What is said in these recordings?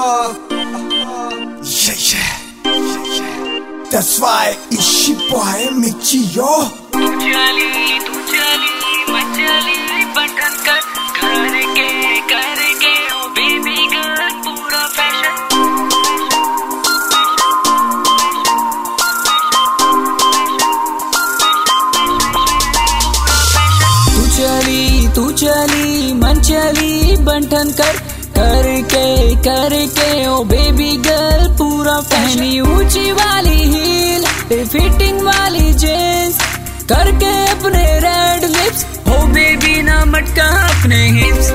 That's why it's your boy Michio. तू चली मचली बटन करके ओ बेबी गर्ल पूरा फैशन तू चली मन चली बंटन करके ओ बेबी गर्ल पूरा पहनी ऊंची वाली हील फिटिंग वाली जींस करके अपने रेड लिप्स हो बेबी ना मटका अपने हिप्स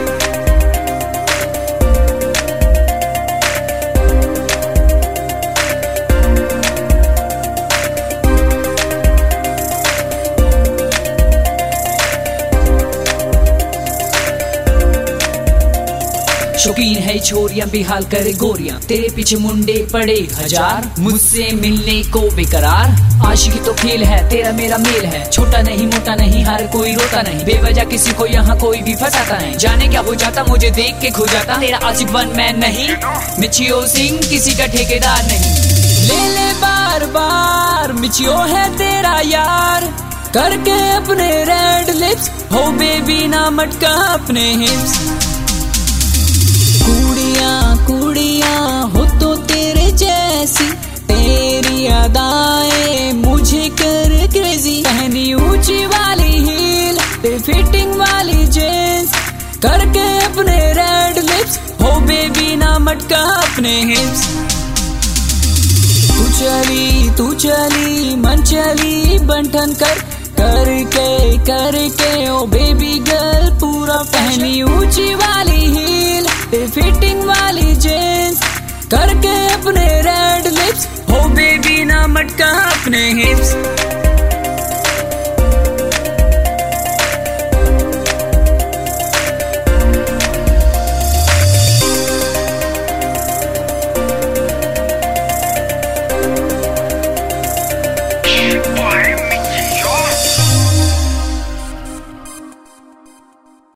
शौकीन है छोरियां बेहाल करे गोरियां तेरे पीछे मुंडे पड़े हजार मुझसे मिलने को बेकरार आशिकी तो खेल है तेरा मेरा मेल है छोटा नहीं मोटा नहीं हर कोई रोता नहीं बेवजह किसी को यहाँ कोई भी फंसाता नहीं जाने क्या हो जाता मुझे देख के खो जाता तेरा आशिक वन मैन नहीं मिचियो सिंह किसी का ठेकेदार नहीं ले बार बार मिचियो है तेरा यार करके अपने रेड लिप्स हो बेबी ना मटका अपने हिप्स कुड़ियाँ हो तो तेरे जैसी तेरी अदाएं मुझे कर क्रेजी पहनी ऊंची वाली हील फिटिंग वाली जींस करके अपने रेड लिप्स हो बेबी ना मटका अपने हिप्स तू चली मन चली बंटन करके ओ बेबी गर्ल पूरा पहनी ऊंची वाली हील फिटिंग वाली जींस करके अपने रेड लिप्स हो बेबी ना मटका अपने हिप्स